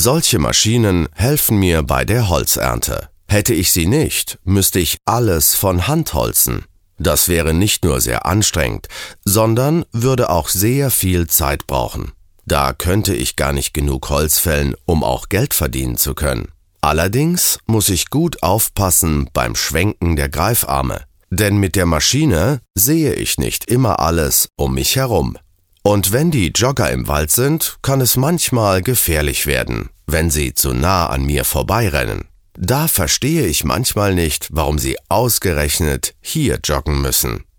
Solche Maschinen helfen mir bei der Holzernte. Hätte ich sie nicht, müsste ich alles von Hand holzen. Das wäre nicht nur sehr anstrengend, sondern würde auch sehr viel Zeit brauchen. Da könnte ich gar nicht genug Holz fällen, um auch Geld verdienen zu können. Allerdings muss ich gut aufpassen beim Schwenken der Greifarme, denn mit der Maschine sehe ich nicht immer alles um mich herum. Und wenn die Jogger im Wald sind, kann es manchmal gefährlich werden, wenn sie zu nah an mir vorbeirennen. Da verstehe ich manchmal nicht, warum sie ausgerechnet hier joggen müssen.